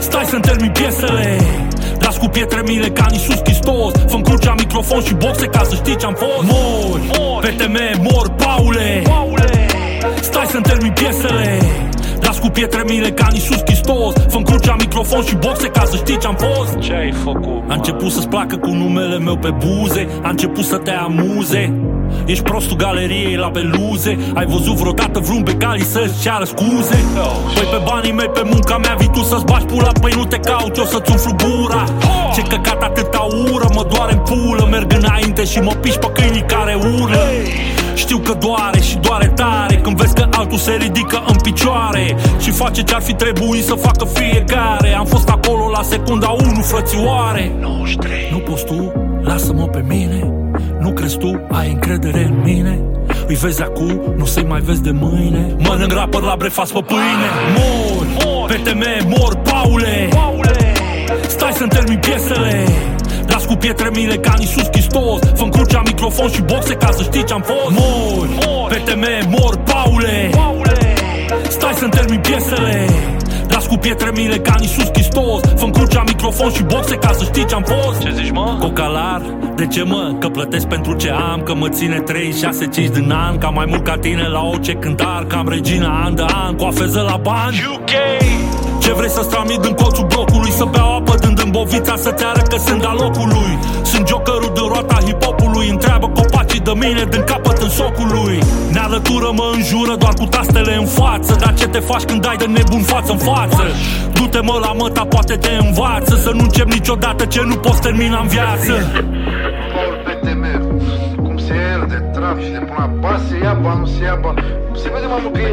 Stai să-mi termin piesele. Las cu pietre mile ca Iisus Hristos. Fă-mi crucea, microfon și boxe ca să știi ce-am fost. Mori, PTM, mor, Paule. Stai să-mi termin piesele. Las cu pietre mile ca Iisus Hristos. Fă-mi crucea, microfon și boxe ca să știi ce-am fost. Ce ai făcut? A început să-ți placă cu numele meu pe buze. A început să te amuze. Ești prostul galeriei la beluze. Ai văzut vreodată vreun becali să-ți ceară scuze? Păi pe banii mei, pe munca mea vii tu să-ți bagi pula. Păi nu te caut eu să-ți umflu gura. Ce căcat atâta ură, mă doare în pulă. Merg înainte și mă piși pe câinii care urlă. Știu că doare și doare tare când vezi că altul se ridică în picioare și face ce-ar fi trebuit să facă fiecare. Am fost acolo la secunda 1, frățioare. 93. Nu poți tu, lasă-mă pe mine. Nu crezi tu, ai încredere în mine. Îi vezi acum, nu să-i mai vezi de mâine. Mănânc rapăr la brefas pe pâine. Mori, PTM, mor, Paule. Stai să-mi termin piesele. Las cu pietre mile ca Iisus Hristos. Fă-mi crucea, microfon și boxe ca să știi ce-am fost. Mori, PTM, mor, Paule. Stai să-mi termin piesele. Las cu pietre mile ca Iisus Hristos. Fă-mi crucea, microfon și boxe ca să știi ce-am fost. Ce zici, mă? Cocalar, de ce mă? Că plătesc pentru ce am. Că mă ține 3, 6, 5 din an. Ca mai mult ca tine la orice cântar. Cam regina an de an, cu afeză la bani. UK. Ce vrei să stramid în colțul blocului? Să beau apă dând în bovița să-ți arăt că sunt al locului. Sunt jokerul din roata hip-hopului. Întreabă copacii de mine din capăt în socul lui. Ne alătură, mă înjură doar cu tastele în față. Dar ce te faci când ai de nebun față în față? Du-te mă la măta, poate te învață. Să nu încep niciodată ce nu poți termina în viață. Paul PTM, cum se ia el de trap și de până ba se ia, ba nu se ia, ba... Se vede mai mult că e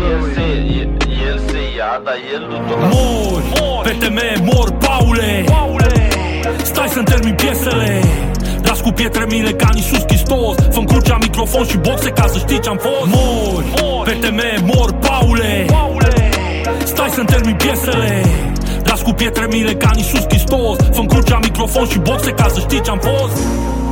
El se ia, dar el nu tot. Mori, PTM, mor, Paule. Stai să-mi termin piesele. Las cu pietre mile ca Iisus Hristos. Fă-mi crucea, microfon și boxe ca să știi ce-am fost. Mori, PTM, mor, Paule. Stai să-mi termin piesele. Las cu pietre mile ca Iisus Hristos. Fă-mi crucea, microfon și boxe ca să știi ce-am fost.